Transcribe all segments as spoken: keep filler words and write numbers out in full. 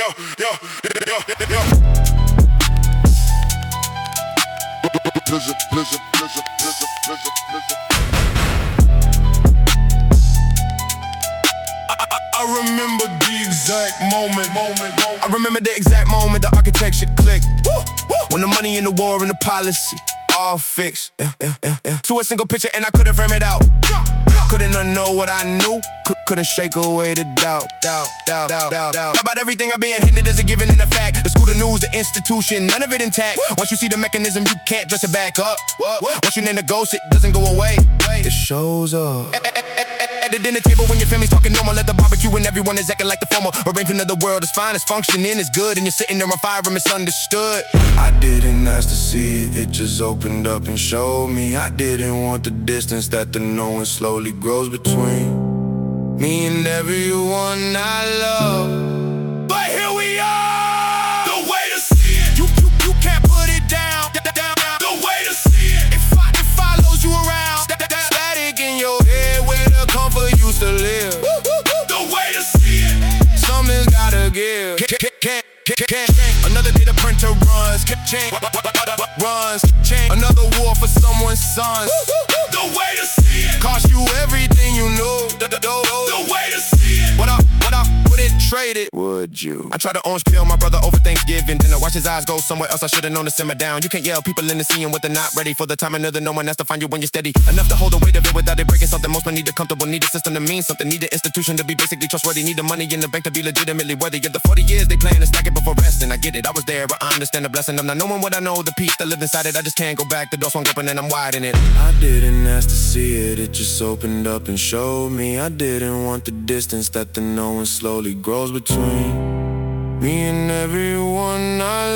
yo, yo, yo. Blizzard, blizzard, blizzard, blizzard, blizzard, blizzard. I, I, I remember the exact moment, moment, moment. I remember the exact moment the architecture clicked. Woo, woo. When the money in the war and the policy all fixed. Yeah, yeah, yeah, yeah. To a single picture and I couldn't frame it out. Couldn't unknow what I knew. Couldn't shake away the doubt, doubt, doubt, doubt, doubt, doubt. About everything I'm being hinted as a given and a fact. The school, the news, the institution, none of it intact. Once you see the mechanism, you can't dress it back up. Once you name the ghost, it doesn't go away. It shows up. At the dinner table when your family's talking normal, at the barbecue when everyone is acting like the former arrangement of the world is fine, it's functioning, it's good, and you're sitting there on fire and misunderstood. I didn't ask to see it, it just opened up and showed me. I didn't want the distance that the knowing slowly grows between me and everyone I love. But here we are, the way to see it. You, you, you can't put it down, down, down, down. The way to see it. It, fo it follows you around. Static in your head where the comfort used to live. The way to see it. Something's gotta give. Can't, can't, can't, can't. Another day the printer runs. Change, runs. Change. Another war for someone's sons. The way to see it. Cost you everything you know. The, the, the, the way to see it. What up, what up, wouldn't trade it. Would you? I tried to orange peel my brother over Thanksgiving. Then I watch his eyes go somewhere else. I should've known to simmer down. You can't yell people in the scene what they're not ready for. The timing of the no one has to find you when you're steady enough to hold the weight of it without it breaking something. Most men need a comfortable, need a system to mean something. Need an institution to be basically trustworthy. Need the money in the bank to be legitimately worthy. Of the forty years they playing to stack it before resting. I get it, I was there, but I understand the blessing. I'm not knowing what I know, the peace that lives inside it. I just can't go back. The door swung open and I'm wide in it. I didn't ask to see it, it just opened up and showed me. I didn't want the distance that the knowing slowly grows between me and everyone I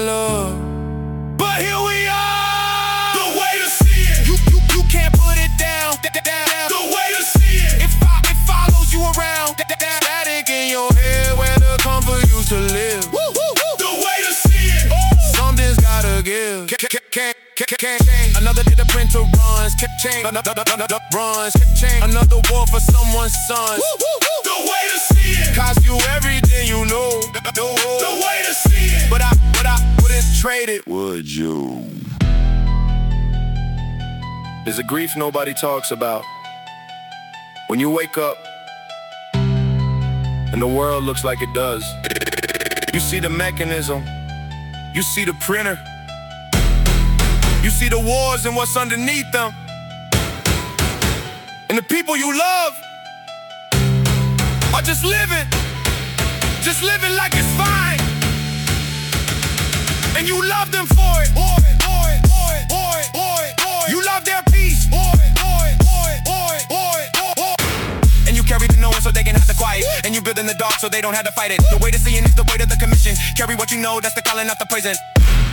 love. But here we are, the way to see it. You, you, you can't put it down, down. The way to see it. It, fo it follows you around. Static in your head where the comfort used to live. The way to see it. Something's gotta give. Can't, can't, can't change. Another day the printer runs. Can't change. Another runs. Can't change. Another war for someone's sons. The way to see it. Cost you everything you know. The way to see it. But I, but I wouldn't trade it. Would you? There's a grief nobody talks about. When you wake up and the world looks like it does. You see the mechanism. You see the printer. You see the wars and what's underneath them. And the people you love are just living. Just living like it's fine. And you love them for it. Boy, boy, boy, boy, boy, boy. You love their peace. Boy, boy, boy, boy, boy, boy. And you carry the knowing so they can have the quiet. And you build in the dark so they don't have to fight it. The way to see it is the weight of the commission. Carry what you know, that's the calling, not the poison.